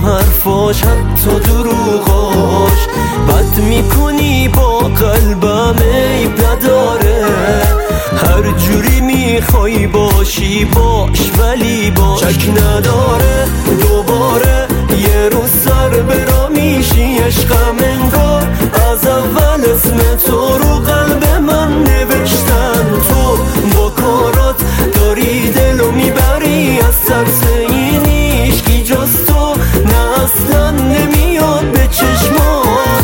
حرفاش حتی دروغاش. بد میکنی با قلبم عیب نداره، هر جوری میخوای باشی باش ولی باش. شک نداره دوباره یه روز سر برا میشی عشقم انگار. از اول اسم تو رو قلب من نوشتن، تو با کارات داری دلو میبری از ترس این عشقی جز تو نه اصلا نمیاد به چشماش.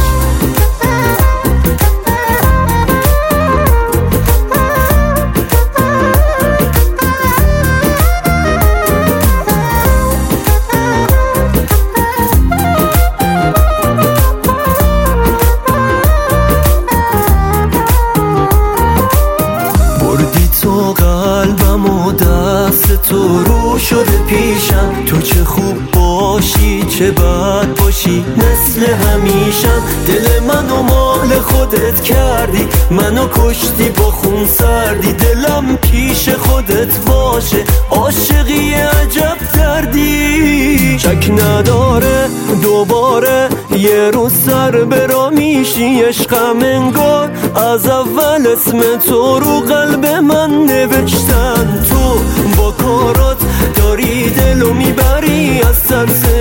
تو قلبم و دست تو رو شده پیشم، تو چه خوب باشی چه بد باشی مثل همیشم. دل منو مال خودت کردی، منو کشتی با خون سردی. دلم پیش خودت باشه عاشقی عجب دردی. شک نداره دوباره یه روز سر برا میشی عشقم انگار. از اول اسم تو رو قلب من نوشتن، تو با کارات داری دلو میبری از ترس